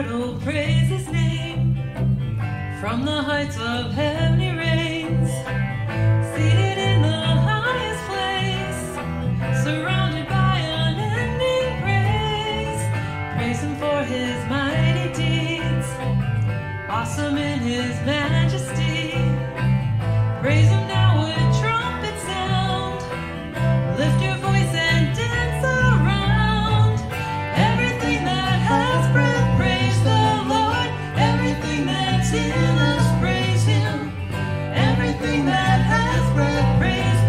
Lord, oh praise his name. From the heights of heavenly reigns, seated in the highest place, surrounded by unending praise. Praise him for his mighty deeds, awesome in his majesty. Praise him now with trumpet sound. Lift your voice and dance around. Everything that has breath, praise the Lord. Everything that's in us, praise him. Everything that has breath, praise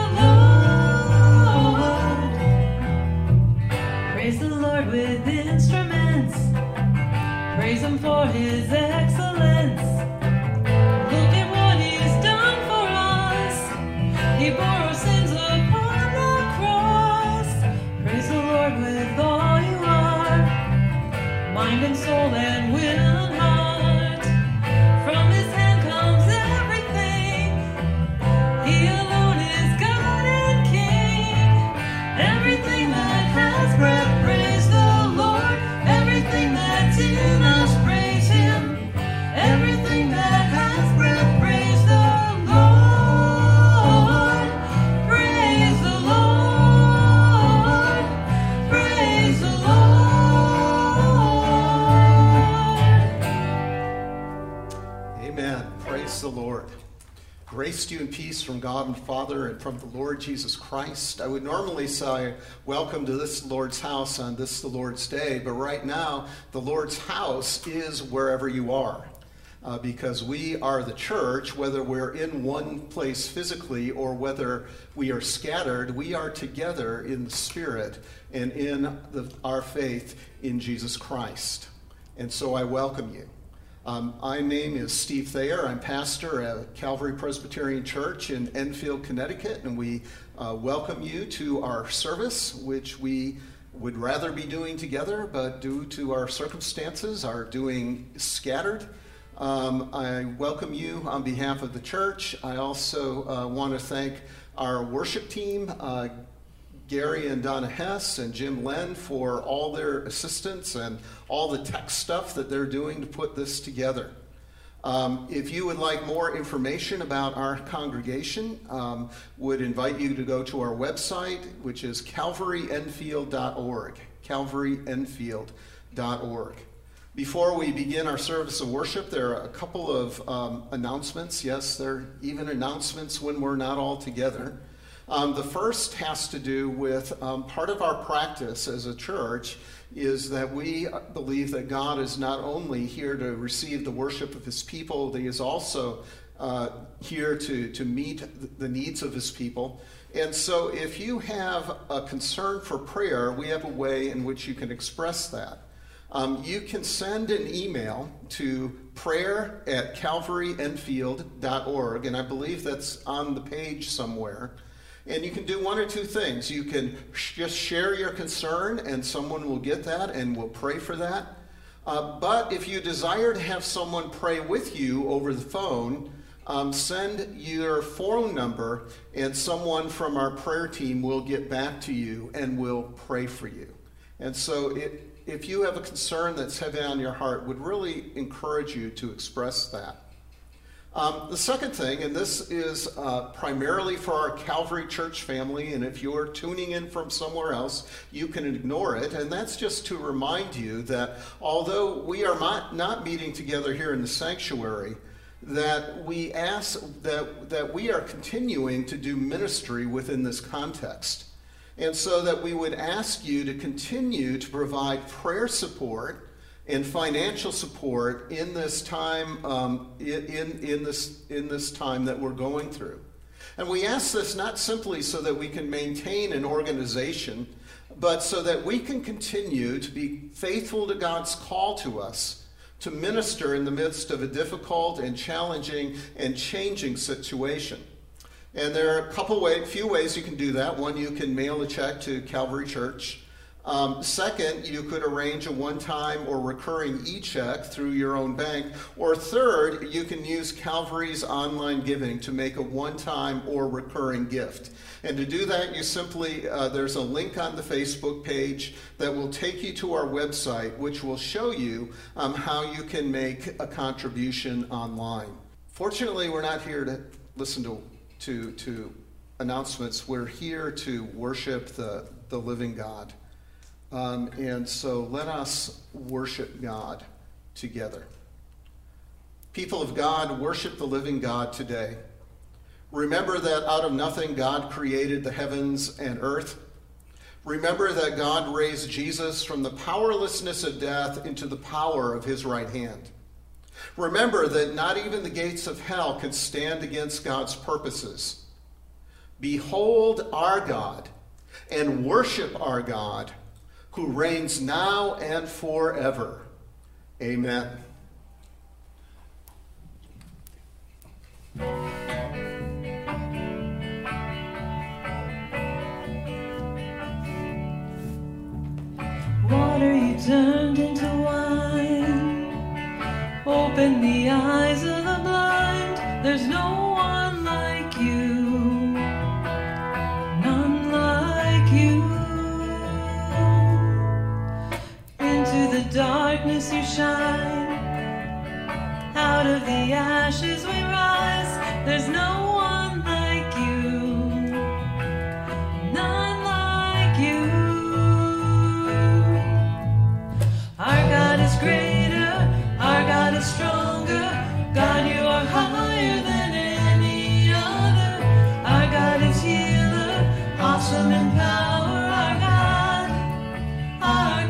the Lord. Praise the Lord with instruments. Praise him for his excellence. Look at what he's done for us. He bore our sins upon the cross. Praise the Lord with all you are, mind and soul and will and heart. From his hand comes everything. He alone is God and King. Everything that has breath, praise the Lord. Everything that's in us, praise him. Everything that has breath, praise the Lord. Praise the Lord. Praise the Lord. Amen. Praise the Lord. Grace to you and peace from God and Father and from the Lord Jesus Christ. I would normally say welcome to this Lord's house on this the Lord's day, but right now the Lord's house is wherever you are. Because we are the church, whether we're in one place physically or whether we are scattered, we are together in the Spirit and in our faith in Jesus Christ. And so I welcome you. My name is Steve Thayer. I'm pastor at Calvary Presbyterian Church in Enfield, Connecticut, and we welcome you to our service, which we would rather be doing together, but due to our circumstances are doing scattered. I welcome you on behalf of the church. I also want to thank our worship team, Gary and Donna Hess and Jim Len, for all their assistance and all the tech stuff that they're doing to put this together. If you would like more information about our congregation, would invite you to go to our website, which is calvaryenfield.org, calvaryenfield.org. Before we begin our service of worship, there are a couple of announcements. Yes, there are even announcements when we're not all together. The first has to do with part of our practice as a church is that we believe that God is not only here to receive the worship of his people, but he is also here to meet the needs of his people. And so if you have a concern for prayer, we have a way in which you can express that. You can send an email to prayer@calvaryenfield.org, and I believe that's on the page somewhere. And you can do one or two things. You can just share your concern, and someone will get that and will pray for that. But if you desire to have someone pray with you over the phone, send your phone number, and someone from our prayer team will get back to you and will pray for you. And so if you have a concern that's heavy on your heart, would really encourage you to express that. The second thing, and this is primarily for our Calvary Church family, and if you're tuning in from somewhere else, you can ignore it, and that's just to remind you that although we are not meeting together here in the sanctuary, that we ask that we are continuing to do ministry within this context. And so that we would ask you to continue to provide prayer support and financial support in this time, in this time that we're going through. And we ask this not simply so that we can maintain an organization, but so that we can continue to be faithful to God's call to us to minister in the midst of a difficult and challenging and changing situation. And there are a few ways you can do that. One, you can mail a check to Calvary Church. Second, you could arrange a one-time or recurring e-check through your own bank. Or third, you can use Calvary's online giving to make a one-time or recurring gift. And to do that, you simply, there's a link on the Facebook page that will take you to our website, which will show you how you can make a contribution online. Fortunately, we're not here to listen to announcements. We're here to worship the living God. And so let us worship God together. People of God, worship the living God today. Remember that out of nothing God created the heavens and earth. Remember that God raised Jesus from the powerlessness of death into the power of his right hand. Remember that not even the gates of hell can stand against God's purposes. Behold our God and worship our God, who reigns now and forever. Amen. Water you turned into wine, open the eyes of the blind. There's no one like you, none like you. Into the darkness you shine, out of the ashes we rise. There's no one like you, none like you. Our God is greater, our God is stronger. God, you are higher than any other. Our God is healer, awesome in power. Our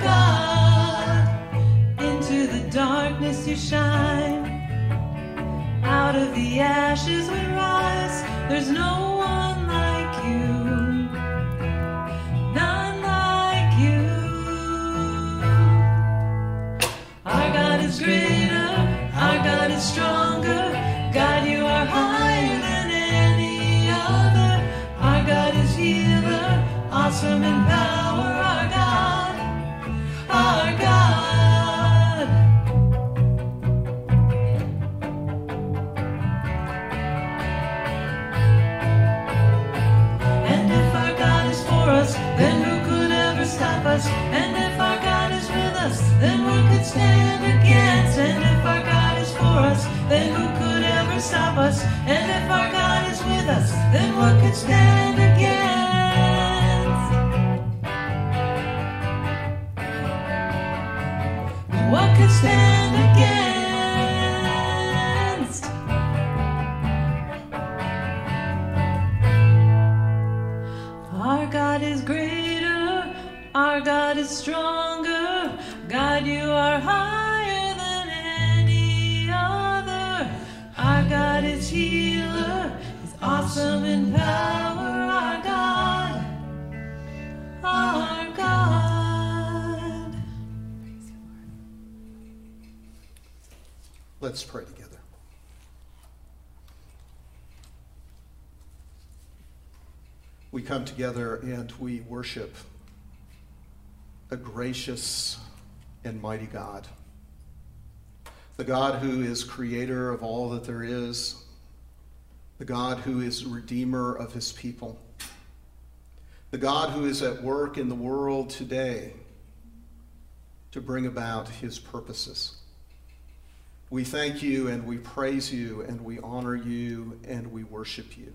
God. Into the darkness you shine, out of the ashes we rise. There's no one like you, none like you. Our God is greater, our God is stronger. God, you are higher than any other. Our God is healer, awesome in power. Our God, our God. And if our God is for us, then who could ever stop us? And if our God is with us, then what could stand against? And if our God is for us, then who could ever stop us? And if our God is with us, then what could stand against? What could stand against? Our God is greater, our God is stronger. God, you are higher than any other. Our God is healer, he's awesome in power. Our God, our God. Let's pray together. We come together and we worship a gracious and mighty God. The God who is creator of all that there is. The God who is redeemer of his people. The God who is at work in the world today to bring about his purposes. We thank you and we praise you and we honor you and we worship you.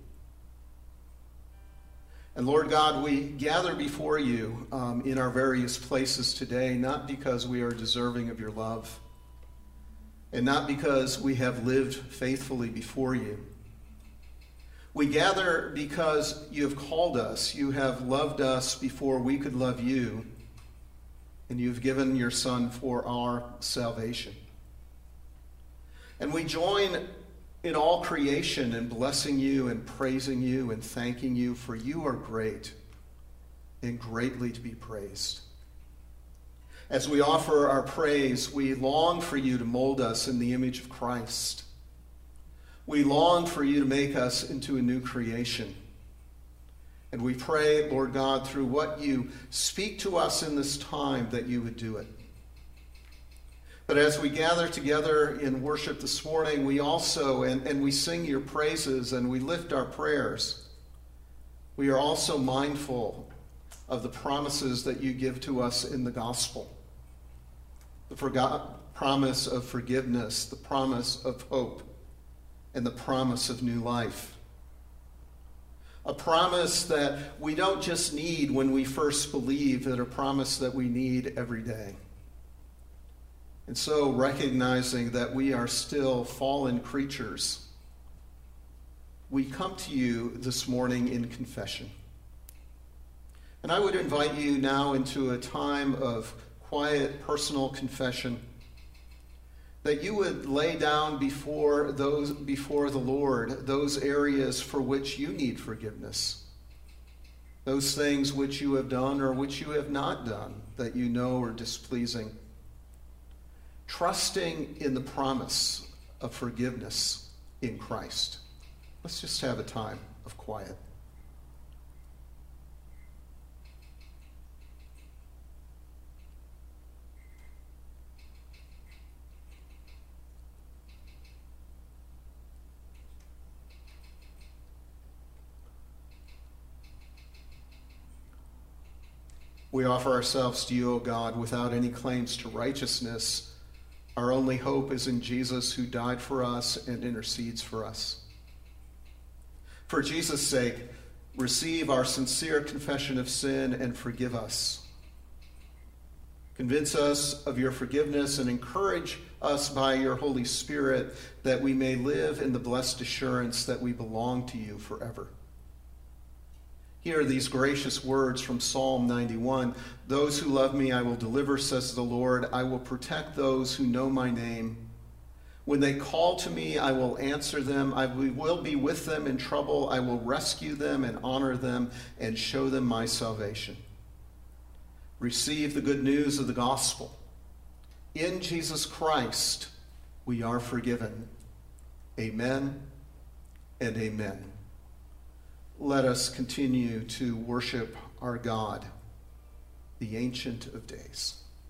And Lord God, we gather before you in our various places today, not because we are deserving of your love, and not because we have lived faithfully before you. We gather because you have called us, you have loved us before we could love you, and you've given your Son for our salvation. And we join in all creation in blessing you and praising you and thanking you, for you are great and greatly to be praised. As we offer our praise, we long for you to mold us in the image of Christ. We long for you to make us into a new creation. And we pray, Lord God, through what you speak to us in this time, that you would do it. But as we gather together in worship this morning, we also, and we sing your praises and we lift our prayers, we are also mindful of the promises that you give to us in the gospel. The promise of forgiveness, the promise of hope, and the promise of new life. A promise that we don't just need when we first believe, but a promise that we need every day. And so, recognizing that we are still fallen creatures, we come to you this morning in confession. And I would invite you now into a time of quiet, personal confession, that you would lay down before the Lord those areas for which you need forgiveness, those things which you have done or which you have not done that you know are displeasing. Trusting in the promise of forgiveness in Christ. Let's just have a time of quiet. We offer ourselves to you, O God, without any claims to righteousness. Our only hope is in Jesus, who died for us and intercedes for us. For Jesus' sake, receive our sincere confession of sin and forgive us. Convince us of your forgiveness and encourage us by your Holy Spirit that we may live in the blessed assurance that we belong to you forever. Hear these gracious words from Psalm 91. Those who love me I will deliver, says the Lord. I will protect those who know my name. When they call to me, I will answer them. I will be with them in trouble. I will rescue them and honor them and show them my salvation. Receive the good news of the gospel. In Jesus Christ, we are forgiven. Amen and amen. Let us continue to worship our God, the Ancient of Days.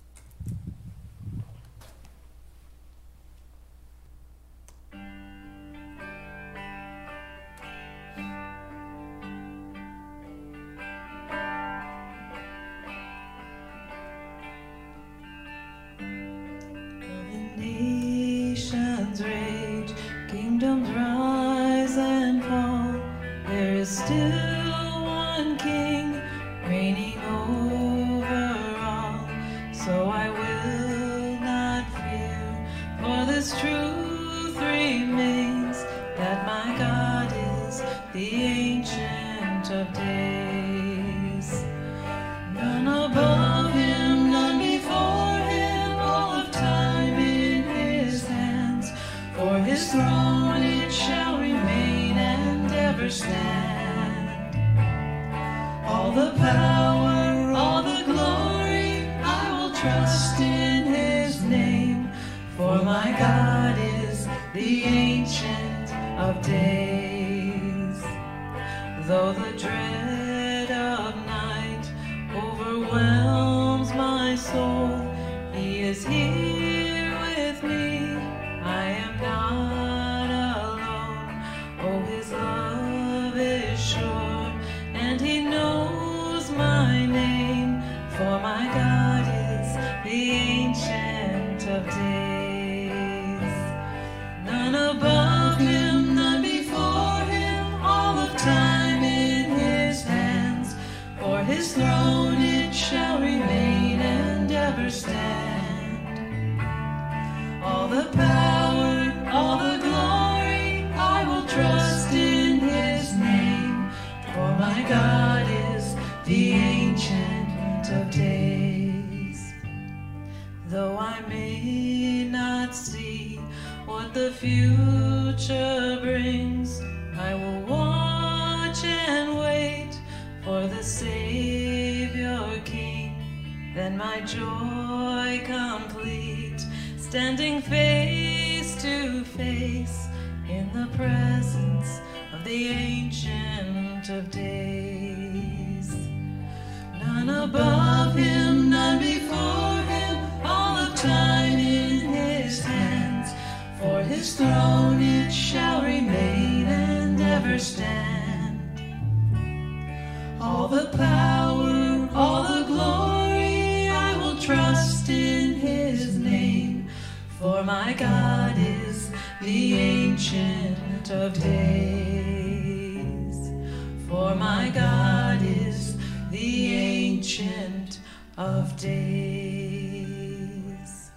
Nations rage, kingdoms rise and fall. There is still one King reigning over all. So I will not fear, for this truth remains, that my God is the Ancient of Days. None above him, none before him, all of time in his hands. For his throne it shall remain and ever stand. All the power, all the glory, I will trust in his name. For my God is the Ancient of Days. Though the dread of night overwhelms my soul, he is here with me. I am not alone. Oh, his love is sure, and he knows my name. For my God is the Ancient of Days. None above him, none before him, all of time in his hands. For his throne it shall remain and ever stand. All the power, all the glory, I will trust in his name. For my God is the Ancient of Days. Though I may not see what the future brings, I will watch and wait for the Savior King. Then my joy complete, standing face to face in the presence of the Ancient of Days. None above him, none before him, all of time in his hands. For his throne it shall remain and ever stand. All the power, all the glory, I will trust in his name. For my God is the Ancient of Days. For my God is the Ancient of Days.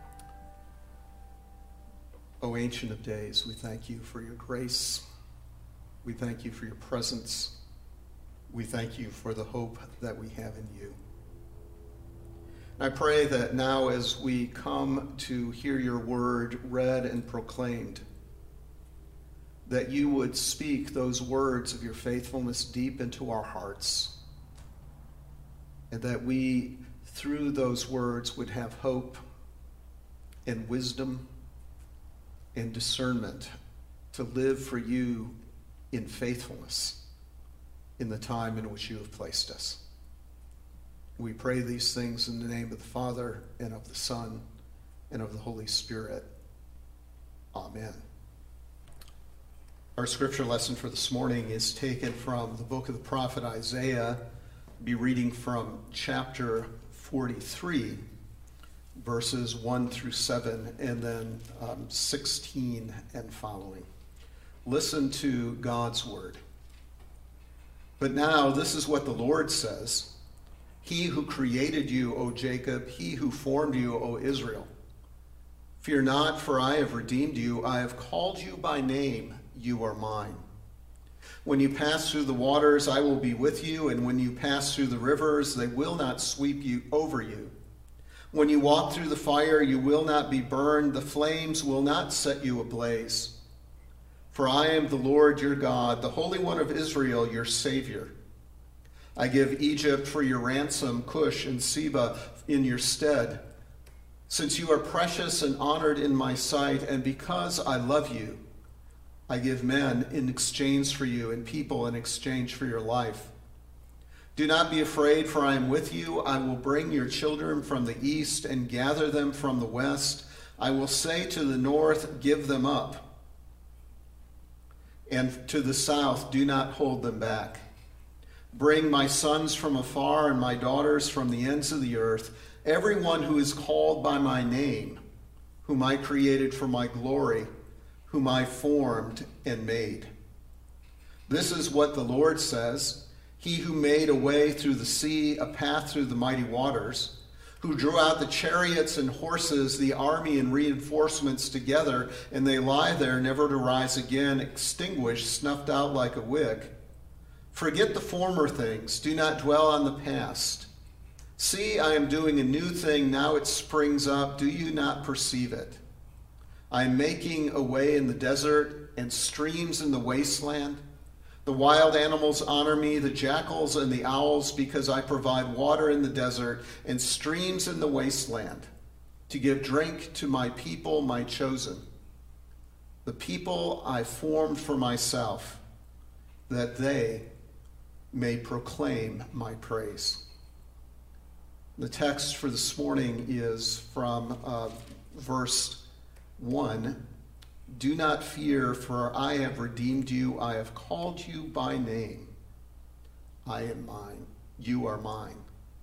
O Ancient of Days, we thank you for your grace. We thank you for your presence. We thank you for the hope that we have in you. I pray that now as we come to hear your word read and proclaimed, that you would speak those words of your faithfulness deep into our hearts, and that we, through those words, would have hope and wisdom and discernment to live for you in faithfulness in the time in which you have placed us. We pray these things in the name of the Father, and of the Son, and of the Holy Spirit. Amen. Our scripture lesson for this morning is taken from the book of the prophet Isaiah. We'll be reading from chapter 43, verses 1 through 7, and then 16 and following. Listen to God's word. But now this is what the Lord says. He who created you, O Jacob, he who formed you, O Israel. Fear not, for I have redeemed you. I have called you by name. You are mine. When you pass through the waters, I will be with you, and when you pass through the rivers, they will not sweep you over you. When you walk through the fire, you will not be burned. The flames will not set you ablaze. For I am the Lord your God, the Holy One of Israel, your Savior. I give Egypt for your ransom, Cush and Seba in your stead. Since you are precious and honored in my sight, and because I love you, I give men in exchange for you and people in exchange for your life. Do not be afraid, for I am with you. I will bring your children from the east and gather them from the west. I will say to the north, give them up. And to the south, do not hold them back. Bring my sons from afar and my daughters from the ends of the earth, everyone who is called by my name, whom I created for my glory, whom I formed and made. This is what the Lord says, he who made a way through the sea, a path through the mighty waters, who drew out the chariots and horses, the army and reinforcements together, and they lie there never to rise again, extinguished, snuffed out like a wick. Forget the former things. Do not dwell on the past. See, I am doing a new thing. Now it springs up. Do you not perceive it? I am making a way in the desert and streams in the wasteland. The wild animals honor me, the jackals and the owls, because I provide water in the desert and streams in the wasteland to give drink to my people, my chosen, the people I formed for myself, that they may proclaim my praise. The text for this morning is from verse 1. Do not fear, for I have redeemed you. I have called you by name. I am mine. You are mine.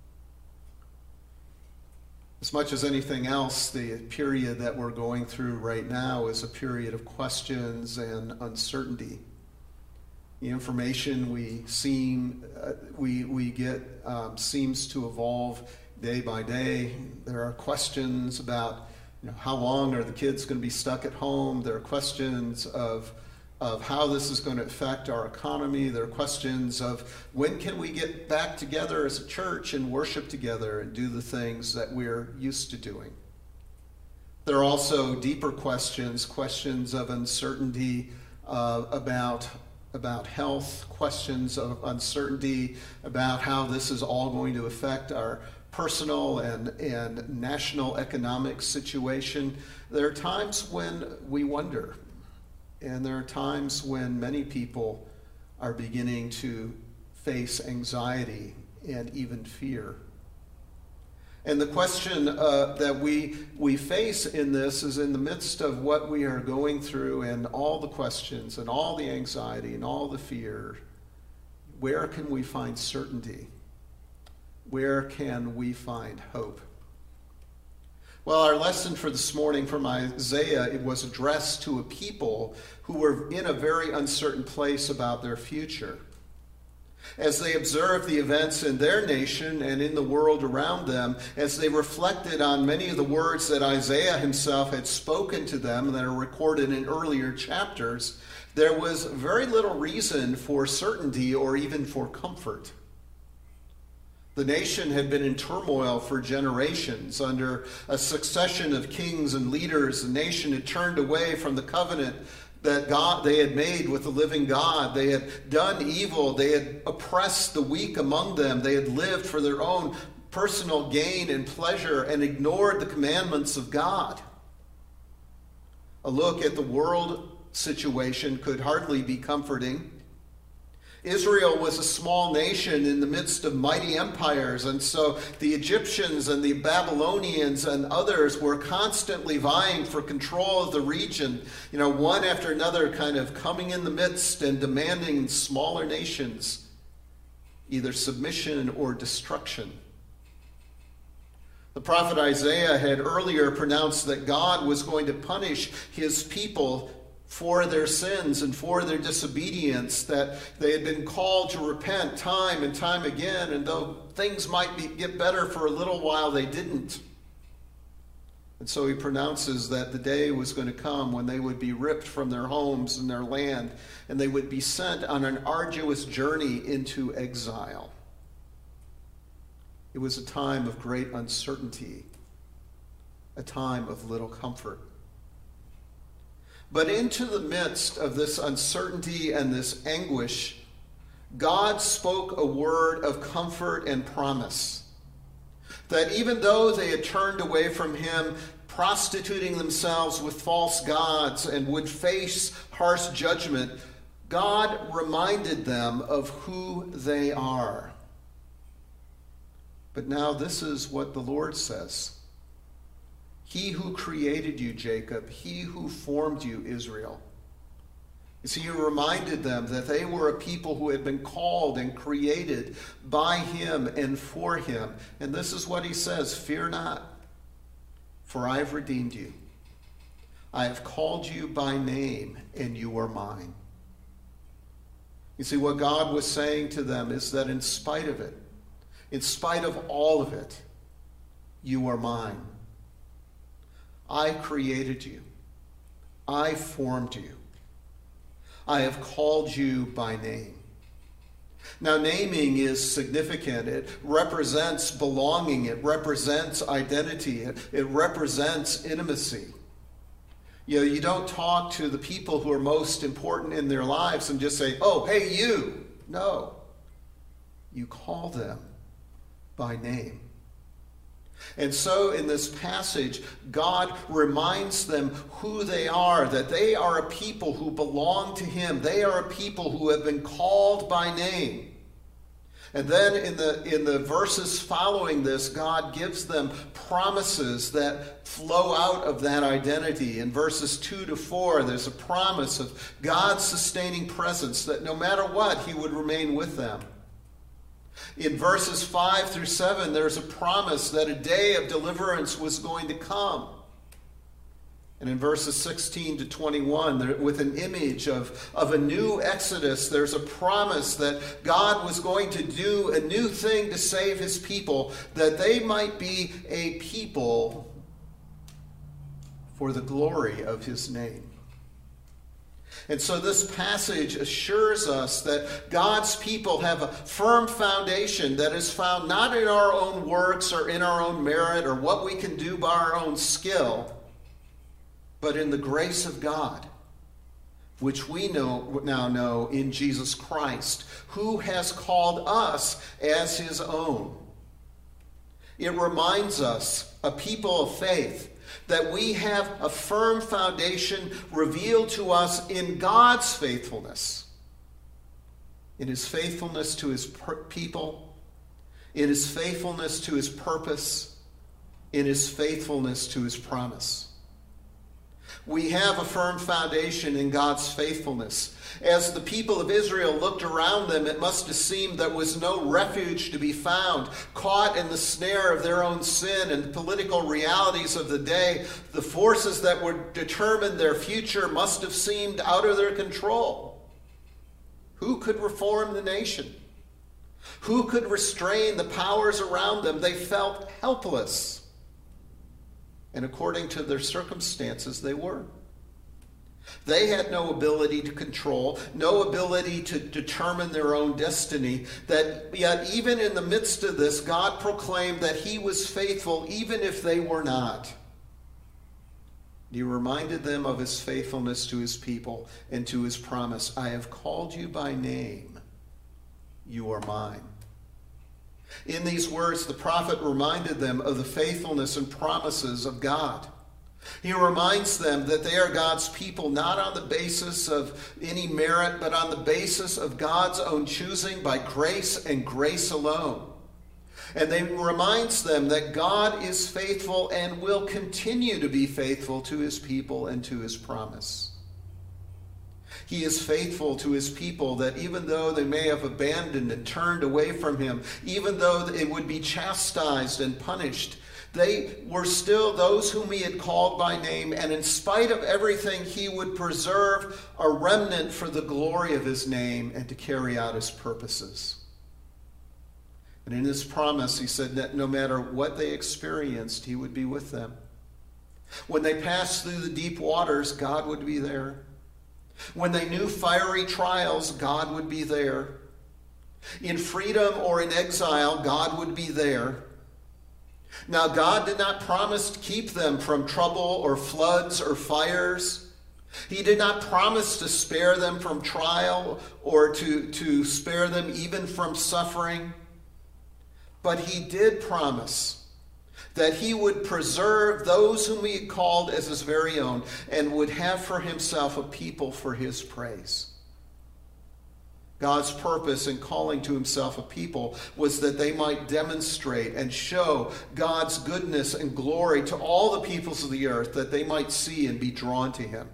As much as anything else, the period that we're going through right now is a period of questions and uncertainty. The information we get seems to evolve day by day. There are questions about how long are the kids going to be stuck at home? There are questions of how this is going to affect our economy. There are questions of when can we get back together as a church and worship together and do the things that we're used to doing. There are also deeper questions of uncertainty about health, questions of uncertainty about how this is all going to affect our personal and national economic situation. There are times when we wonder, and there are times when many people are beginning to face anxiety and even fear. And the question that we face in this is, in the midst of what we are going through and all the questions and all the anxiety and all the fear, where can we find certainty? Where can we find hope? Well, our lesson for this morning from Isaiah, it was addressed to a people who were in a very uncertain place about their future. As they observed the events in their nation and in the world around them, as they reflected on many of the words that Isaiah himself had spoken to them that are recorded in earlier chapters, there was very little reason for certainty or even for comfort. The nation had been in turmoil for generations. Under a succession of kings and leaders, the nation had turned away from the covenant that they had made with the living God. They had done evil. They had oppressed the weak among them. They had lived for their own personal gain and pleasure and ignored the commandments of God. A look at the world situation could hardly be comforting. Israel was a small nation in the midst of mighty empires, and so the Egyptians and the Babylonians and others were constantly vying for control of the region, one after another kind of coming in the midst and demanding smaller nations either submission or destruction. The prophet Isaiah had earlier pronounced that God was going to punish his people for their sins and for their disobedience, that they had been called to repent time and time again, and though things might get better for a little while, they didn't. And so he pronounces that the day was going to come when they would be ripped from their homes and their land, and they would be sent on an arduous journey into exile. It was a time of great uncertainty, a time of little comfort. But into the midst of this uncertainty and this anguish, God spoke a word of comfort and promise. That even though they had turned away from him, prostituting themselves with false gods and would face harsh judgment, God reminded them of who they are. But now this is what the Lord says. He who created you, Jacob, he who formed you, Israel. You see, he reminded them that they were a people who had been called and created by him and for him. And this is what he says, fear not, for I have redeemed you. I have called you by name, and you are mine. You see, what God was saying to them is that in spite of it, in spite of all of it, you are mine. I created you. I formed you. I have called you by name. Now, naming is significant. It represents belonging. It represents identity. It represents intimacy. You don't talk to the people who are most important in their lives and just say, oh, hey, you. No. You call them by name. And so in this passage, God reminds them who they are, that they are a people who belong to him. They are a people who have been called by name. And then in the verses following this, God gives them promises that flow out of that identity. In verses 2 to 4, there's a promise of God's sustaining presence, that no matter what, he would remain with them. In verses 5 through 7, there's a promise that a day of deliverance was going to come. And in verses 16 to 21, with an image of a new Exodus, there's a promise that God was going to do a new thing to save his people, that they might be a people for the glory of his name. And so this passage assures us that God's people have a firm foundation that is found not in our own works or in our own merit or what we can do by our own skill, but in the grace of God, which we now know in Jesus Christ, who has called us as his own. It reminds us, a people of faith, that we have a firm foundation revealed to us in God's faithfulness, in his faithfulness to his people, in his faithfulness to his purpose, in his faithfulness to his promise. We have a firm foundation in God's faithfulness. As the people of Israel looked around them, it must have seemed there was no refuge to be found. Caught in the snare of their own sin and the political realities of the day, the forces that would determine their future must have seemed out of their control. Who could reform the nation? Who could restrain the powers around them? They felt helpless. And according to their circumstances, they were. They had no ability to control, no ability to determine their own destiny. Yet even in the midst of this, God proclaimed that he was faithful even if they were not. He reminded them of his faithfulness to his people and to his promise. I have called you by name. You are mine. In these words, the prophet reminded them of the faithfulness and promises of God. He reminds them that they are God's people, not on the basis of any merit, but on the basis of God's own choosing by grace and grace alone. And he reminds them that God is faithful and will continue to be faithful to his people and to his promise. He is faithful to his people that even though they may have abandoned and turned away from him, even though it would be chastised and punished, they were still those whom he had called by name, and in spite of everything, he would preserve a remnant for the glory of his name and to carry out his purposes. And in his promise, he said that no matter what they experienced, he would be with them. When they passed through the deep waters, God would be there. When they knew fiery trials, God would be there. In freedom or in exile, God would be there. Now, God did not promise to keep them from trouble or floods or fires. He did not promise to spare them from trial or to spare them even from suffering. But he did promise that he would preserve those whom he had called as his very own and would have for himself a people for his praise. God's purpose in calling to himself a people was that they might demonstrate and show God's goodness and glory to all the peoples of the earth, that they might see and be drawn to him.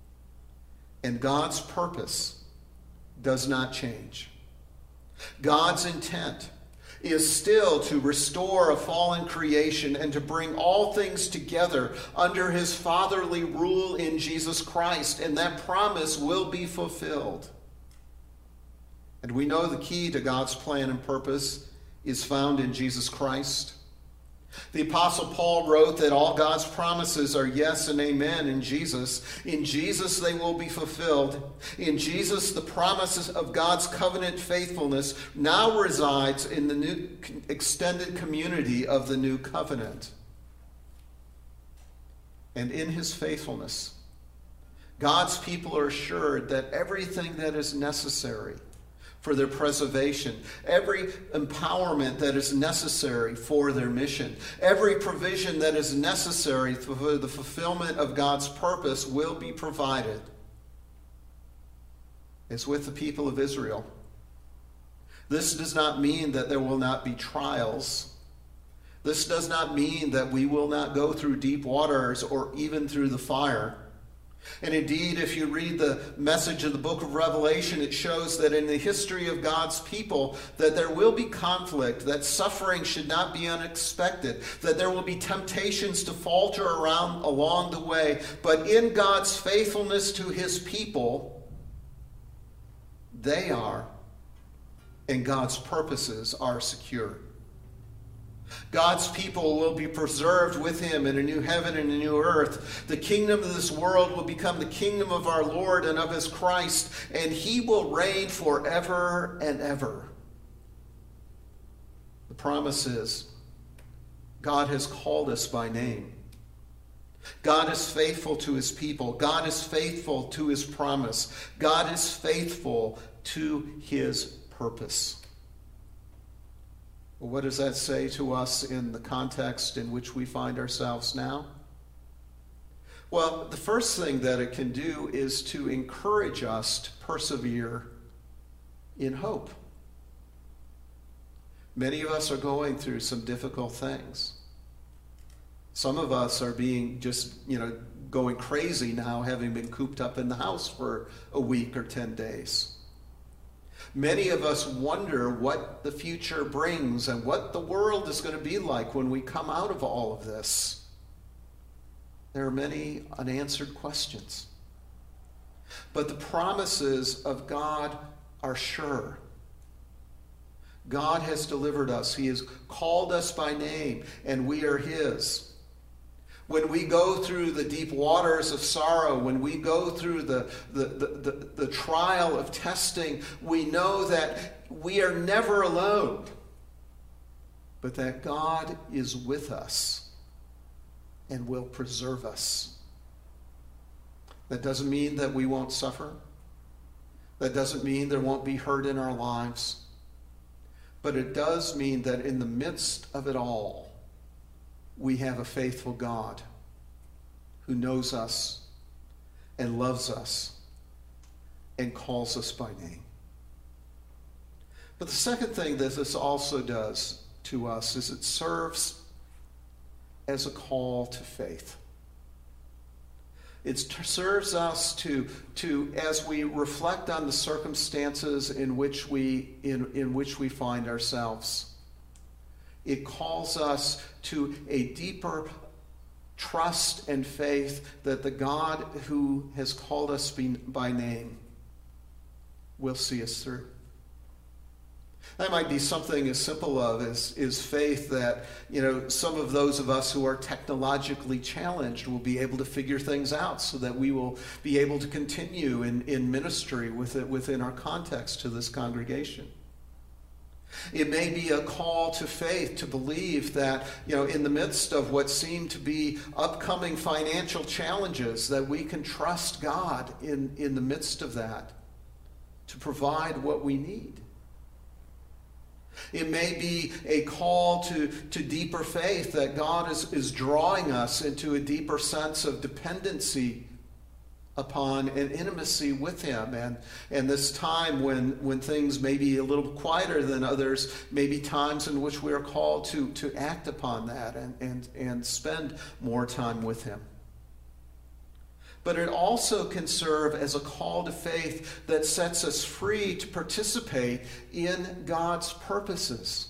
And God's purpose does not change. God's intent is still to restore a fallen creation and to bring all things together under his fatherly rule in Jesus Christ, and that promise will be fulfilled. And we know the key to God's plan and purpose is found in Jesus Christ. The Apostle Paul wrote that all God's promises are yes and amen in Jesus. In Jesus they will be fulfilled. In Jesus the promises of God's covenant faithfulness now resides in the new extended community of the new covenant. And in his faithfulness, God's people are assured that everything that is necessary for their preservation, every empowerment that is necessary for their mission, every provision that is necessary for the fulfillment of God's purpose will be provided. As with the people of Israel, this does not mean that there will not be trials. This does not mean that we will not go through deep waters or even through the fire. And indeed, if you read the message of the book of Revelation, it shows that in the history of God's people, that there will be conflict, that suffering should not be unexpected, that there will be temptations to falter along the way. But in God's faithfulness to his people, they are, and God's purposes are secure. God's people will be preserved with him in a new heaven and a new earth. The kingdom of this world will become the kingdom of our Lord and of his Christ, and he will reign forever and ever. The promise is, God has called us by name. God is faithful to his people. God is faithful to his promise. God is faithful to his purpose. Well, what does that say to us in the context in which we find ourselves now? Well, the first thing that it can do is to encourage us to persevere in hope. Many of us are going through some difficult things. Some of us are being going crazy now, having been cooped up in the house for a week or 10 days. Many of us wonder what the future brings and what the world is going to be like when we come out of all of this. There are many unanswered questions. But the promises of God are sure. God has delivered us. He has called us by name, and we are His. When we go through the deep waters of sorrow, when we go through the trial of testing, we know that we are never alone, but that God is with us and will preserve us. That doesn't mean that we won't suffer. That doesn't mean there won't be hurt in our lives. But it does mean that in the midst of it all, we have a faithful God who knows us and loves us and calls us by name. But the second thing that this also does to us is it serves as a call to faith. It serves us to as we reflect on the circumstances in which we find ourselves. It calls us to a deeper trust and faith that the God who has called us by name will see us through. That might be something as simple as faith that, some of those of us who are technologically challenged will be able to figure things out so that we will be able to continue in ministry within our context to this congregation. It may be a call to faith to believe that, in the midst of what seem to be upcoming financial challenges, that we can trust God in the midst of that to provide what we need. It may be a call to deeper faith that God is drawing us into a deeper sense of dependency upon an intimacy with Him. And this time when things may be a little quieter than others, may be times in which we are called to act upon that and spend more time with Him. But it also can serve as a call to faith that sets us free to participate in God's purposes.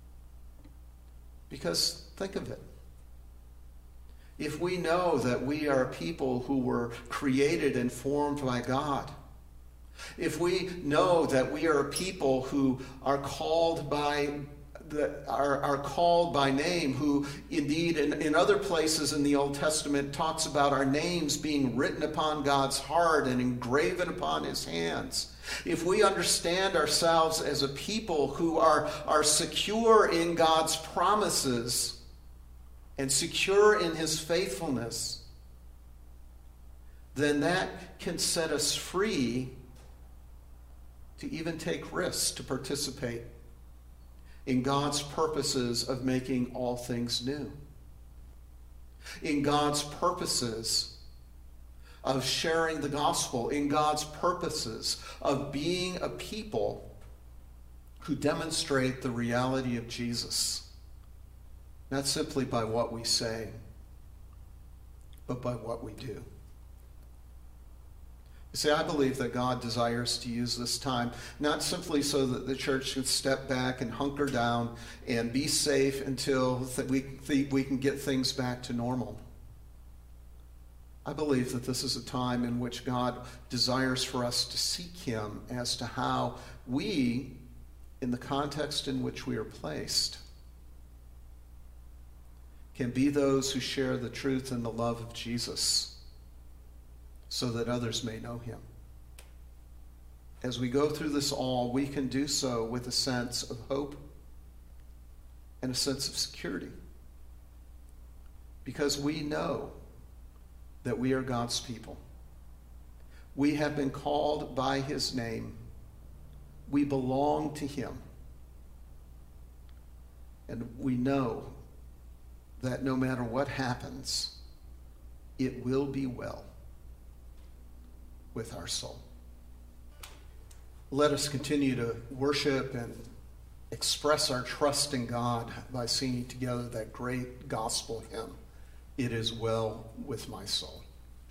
Because think of it. If we know that we are people who were created and formed by God, if we know that we are a people who are called by name, who indeed in other places in the Old Testament talks about our names being written upon God's heart and engraven upon His hands. If we understand ourselves as a people who are secure in God's promises and secure in His faithfulness, then that can set us free to even take risks to participate in God's purposes of making all things new, in God's purposes of sharing the gospel, in God's purposes of being a people who demonstrate the reality of Jesus, not simply by what we say, but by what we do. You see, I believe that God desires to use this time not simply so that the church can step back and hunker down and be safe until we can get things back to normal. I believe that this is a time in which God desires for us to seek Him as to how we, in the context in which we are placed, can be those who share the truth and the love of Jesus, so that others may know Him. As we go through this all, we can do so with a sense of hope and a sense of security, because we know that we are God's people. We have been called by His name. We belong to Him. And we know that no matter what happens, it will be well with our soul. Let us continue to worship and express our trust in God by singing together that great gospel hymn, "It Is Well With My Soul."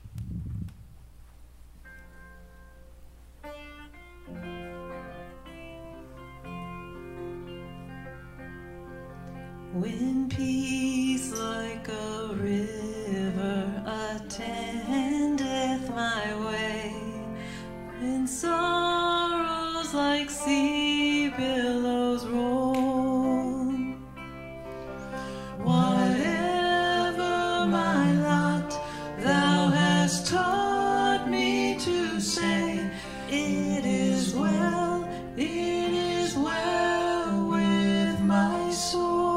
When peace like a river attendeth my way, when sorrows like sea billows roll, whatever my lot, thou hast taught me to say, it is well with my soul.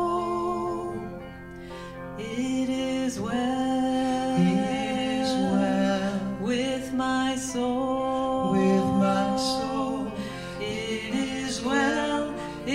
It is well with my soul. With my soul. It is well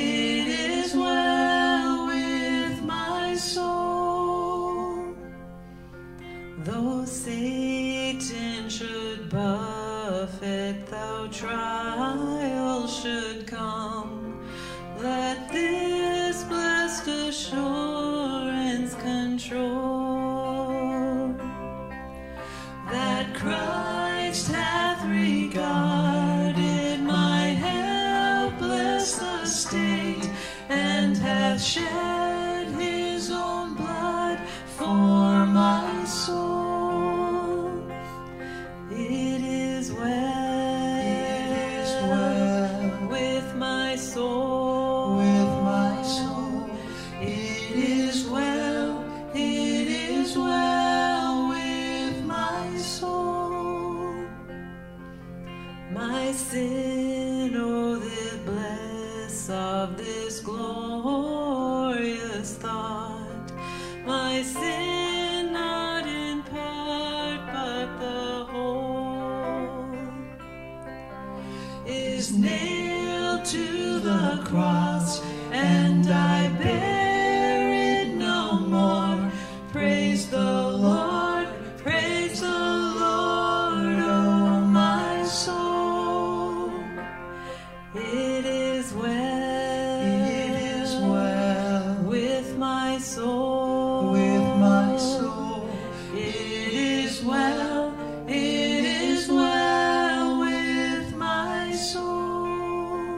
with my soul. Though Satan should buffet, though trial should come, let this blessed assurance control, that Christ hath regarded my helpless estate, and hath shed his own blood for my soul. It is well with my soul. With my soul. It is well with my soul. My sin, oh, the bliss of this glorious thought. My sin, not in part, but the whole, is nailed to the cross, and I bear it no more. Praise the Lord, oh my soul. It is well with my soul. With my soul. It is well with my soul.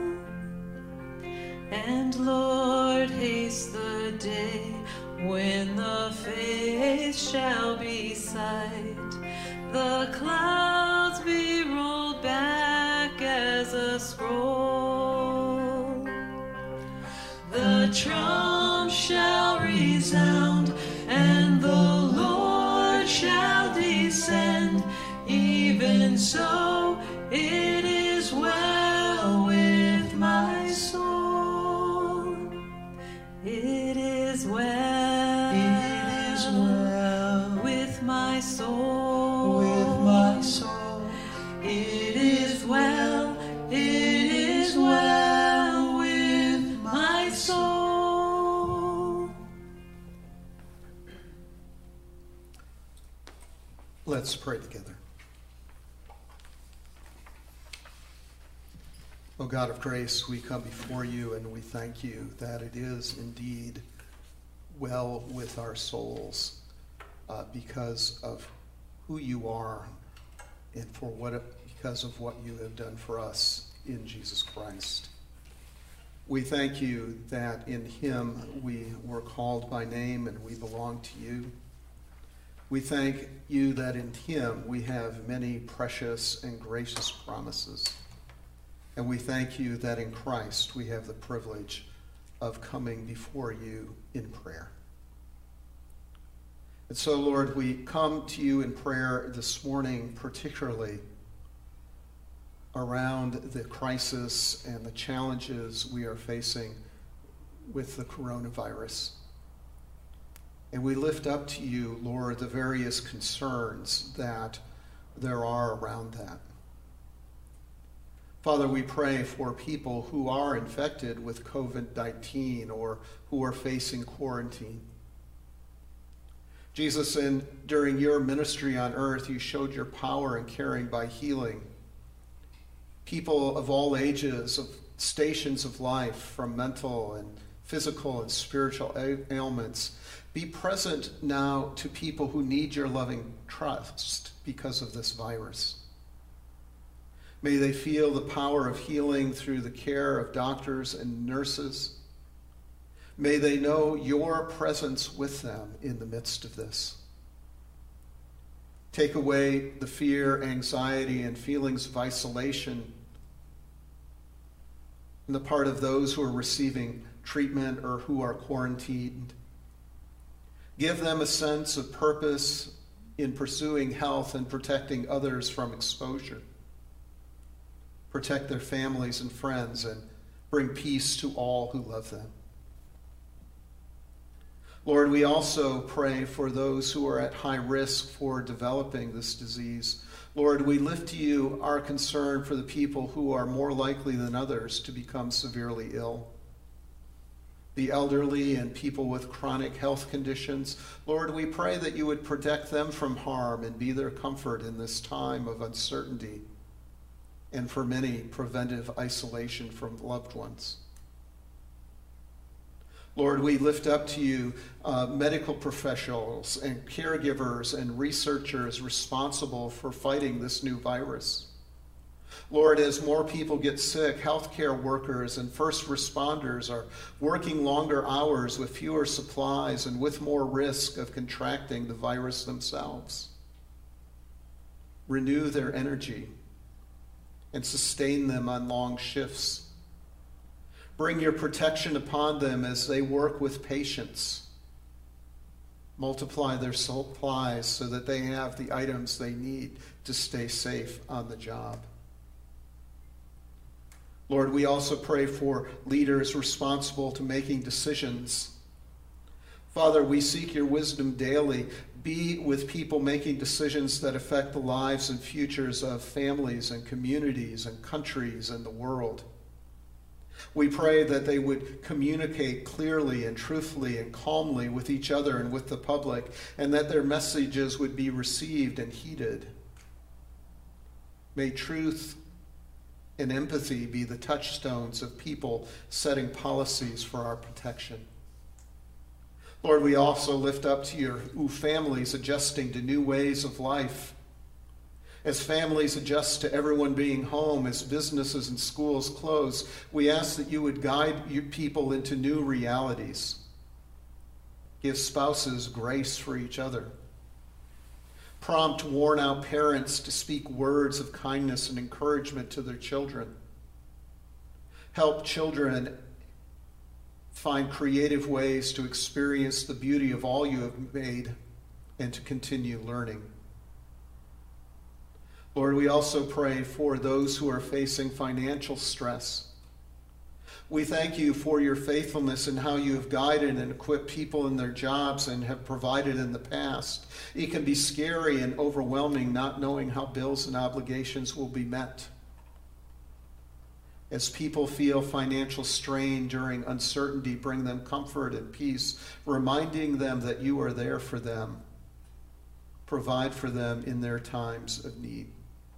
And Lord, haste the day when the face shall be sight, the clouds be rolled back as a scroll, the trump shall resound, and the Lord shall descend. Even so, it is well with my soul. It is well with my soul. With my soul. It is well with my soul. Let's pray together. O God of grace, we come before you and we thank you that it is indeed well with our souls because of who you are and because of what you have done for us in Jesus Christ. We thank you that in him we were called by name and we belong to you. We thank you that in him we have many precious and gracious promises. And we thank you that in Christ we have the privilege of coming before you in prayer. And so, Lord, we come to you in prayer this morning, particularly around the crisis and the challenges we are facing with the coronavirus. And we lift up to you, Lord, the various concerns that there are around that. Father, we pray for people who are infected with COVID-19 or who are facing quarantine. Jesus, during your ministry on earth, you showed your power in caring by healing people of all ages, of stations of life, from mental and physical and spiritual ailments. Be present now to people who need your loving trust because of this virus. May they feel the power of healing through the care of doctors and nurses. May they know your presence with them in the midst of this. Take away the fear, anxiety, and feelings of isolation on the part of those who are receiving treatment or who are quarantined. Give them a sense of purpose in pursuing health and protecting others from exposure. Protect their families and friends and bring peace to all who love them. Lord, we also pray for those who are at high risk for developing this disease. Lord, we lift to you our concern for the people who are more likely than others to become severely ill. The elderly and people with chronic health conditions. Lord, we pray that you would protect them from harm and be their comfort in this time of uncertainty, and for many, preventive isolation from loved ones. Lord, we lift up to you medical professionals and caregivers and researchers responsible for fighting this new virus. Lord, as more people get sick, healthcare workers and first responders are working longer hours with fewer supplies and with more risk of contracting the virus themselves. Renew their energy and sustain them on long shifts. Bring your protection upon them as they work with patience. Multiply their supplies so that they have the items they need to stay safe on the job. Lord, we also pray for leaders responsible to making decisions. Father, we seek your wisdom daily. Be with people making decisions that affect the lives and futures of families and communities and countries and the world. We pray that they would communicate clearly and truthfully and calmly with each other and with the public, and that their messages would be received and heeded. May truth and empathy be the touchstones of people setting policies for our protection. Lord, we also lift up to your families adjusting to new ways of life. As families adjust to everyone being home, as businesses and schools close, we ask that you would guide your people into new realities. Give spouses grace for each other. Prompt worn-out parents to speak words of kindness and encouragement to their children. Help children find creative ways to experience the beauty of all you have made and to continue learning. Lord, we also pray for those who are facing financial stress. We thank you for your faithfulness and how you have guided and equipped people in their jobs and have provided in the past. It can be scary and overwhelming not knowing how bills and obligations will be met. As people feel financial strain during uncertainty, bring them comfort and peace, reminding them that you are there for them. Provide for them in their times of need.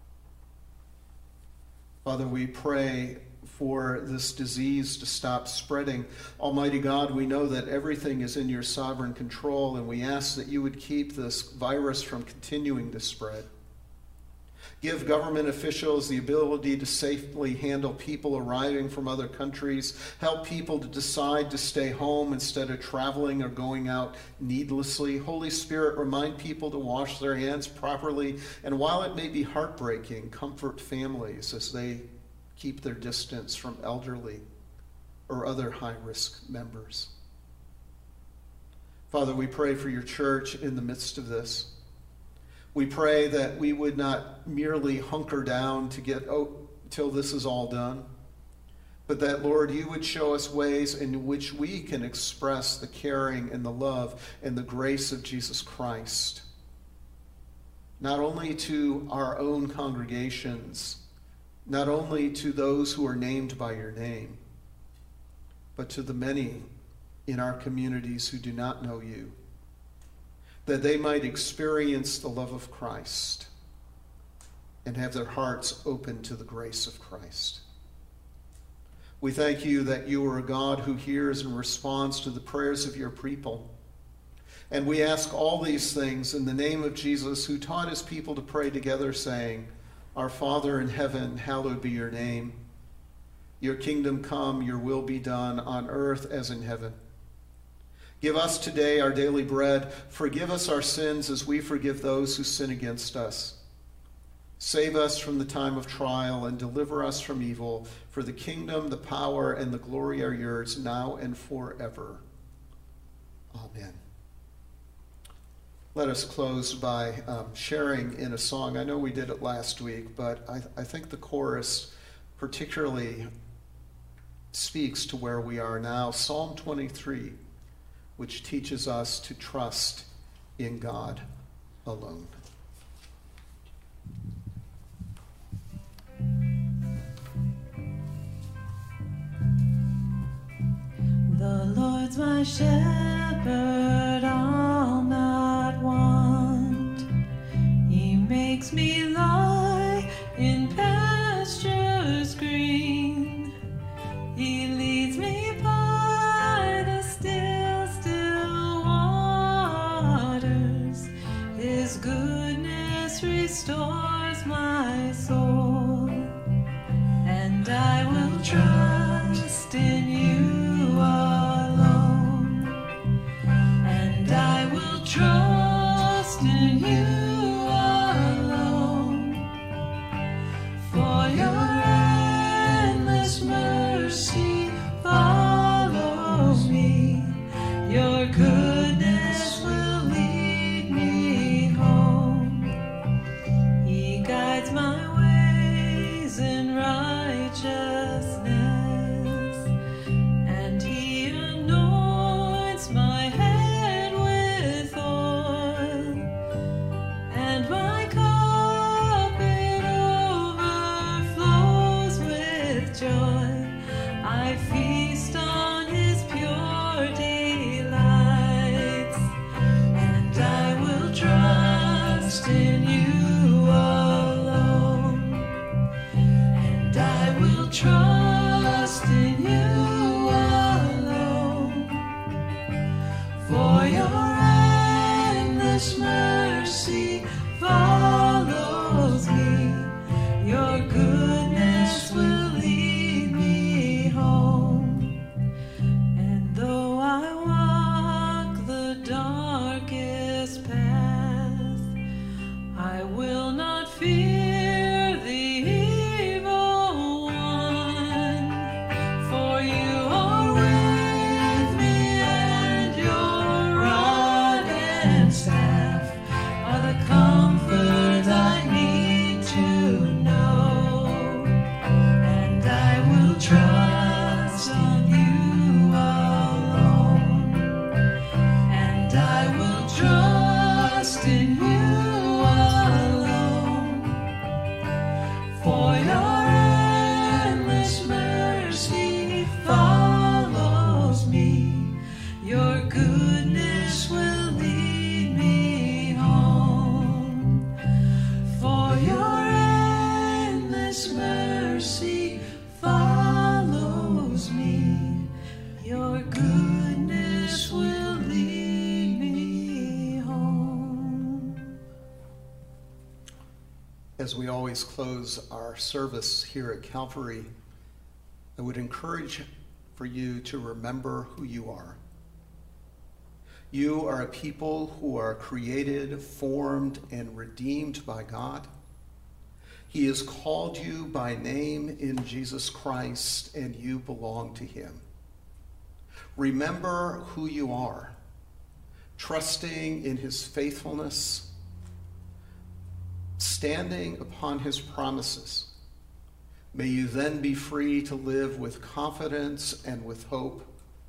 Father, we pray for this disease to stop spreading. Almighty God, we know that everything is in your sovereign control, and we ask that you would keep this virus from continuing to spread. Give government officials the ability to safely handle people arriving from other countries. Help people to decide to stay home instead of traveling or going out needlessly. Holy Spirit, remind people to wash their hands properly. And while it may be heartbreaking, comfort families as they keep their distance from elderly or other high-risk members. Father, we pray for your church in the midst of this. We pray that we would not merely hunker down to get till this is all done, but that, Lord, you would show us ways in which we can express the caring and the love and the grace of Jesus Christ, not only to our own congregations, not only to those who are named by your name, but to the many in our communities who do not know you, that they might experience the love of Christ and have their hearts open to the grace of Christ. We thank you that you are a God who hears and responds to the prayers of your people. And we ask all these things in the name of Jesus, who taught his people to pray together, saying, Our Father in heaven, hallowed be your name. Your kingdom come, your will be done on earth as in heaven. Give us today our daily bread. Forgive us our sins as we forgive those who sin against us. Save us from the time of trial and deliver us from evil. For the kingdom, the power, and the glory are yours now and forever. Amen. Let us close by sharing in a song. I know we did it last week, but I think the chorus particularly speaks to where we are now. Psalm 23, which teaches us to trust in God alone. The Lord's my shepherd, I'll not want. He makes me lie in pastures green. He leads me by the still, still waters. His goodness restores my soul, and I will trust in you alone, and I will trust in you alone, for your endless mercy follows me, your goodness will lead me home. He guides my ways in righteousness, and he anoints my head with oil, and my cup it overflows with joy. I feast on his pure delights, and I will trust in you alone, and I will trust in you alone, for your endless mercy follows me, your goodness will lead me home. And though I walk the darkest path, I will not fear the evil one, for you are with me, and your rod and staff are the comfort I need to know, and I will trust in you alone, and I will trust in you alone, for your endless mercy follows me, your goodness will lead me home, for your endless mercy follows me, your goodness will lead me home. As we always close our service here at Calvary, I would encourage for you to remember who you are. You are a people who are created, formed, and redeemed by God. He has called you by name in Jesus Christ, and you belong to him. Remember who you are, trusting in his faithfulness, standing upon his promises. May you then be free to live with confidence and with hope,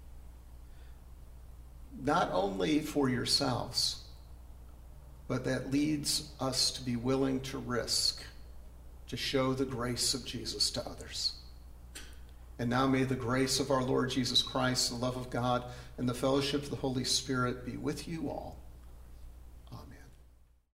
not only for yourselves, but that leads us to be willing to risk, to show the grace of Jesus to others. And now may the grace of our Lord Jesus Christ, the love of God, and the fellowship of the Holy Spirit be with you all.